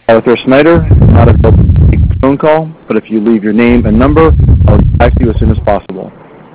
Arthur Snyder is not available to take the phone call, but if you leave your name and number, I'll get back to you as soon as possible.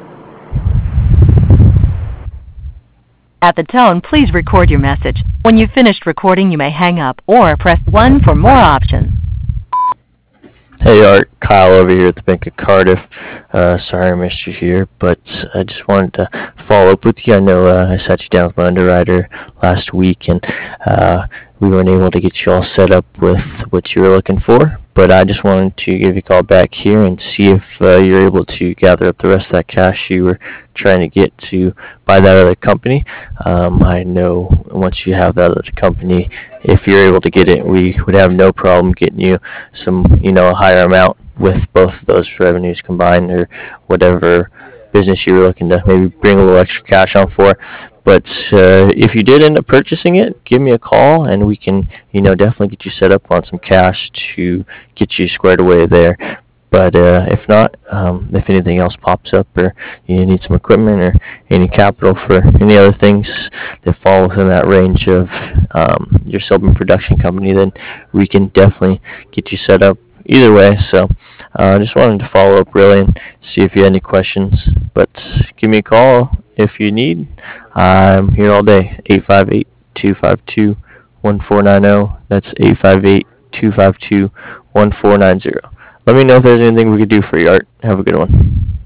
At the tone, please record your message. When you've finished recording, you may hang up or press 1 for more options. Hey Art, Kyle over here at the Bank of Cardiff. Sorry I missed you here, but I just wanted to follow up with you. I know I sat you down with my underwriter last week, and we weren't able to get you all set up with what you were looking for, but I just wanted to give you a call back here and see if you're able to gather up the rest of that cash you were trying to get to buy that other company. I know once you have that other company, if you're able to get it, we would have no problem getting you some, a higher amount with both of those revenues combined, or whatever business you were looking to maybe bring a little extra cash on for. But if you did end up purchasing it, give me a call and we can, definitely get you set up on some cash to get you squared away there. But if not, if anything else pops up, or you need some equipment or any capital for any other things that fall within that range of your Silverman production company, then we can definitely get you set up either way. So I just wanted to follow up really and see if you had any questions. But give me a call if you need. I'm here all day. 858-252-1490. That's 858-252-1490. Let me know if there's anything we could do for you, Art. Have a good one.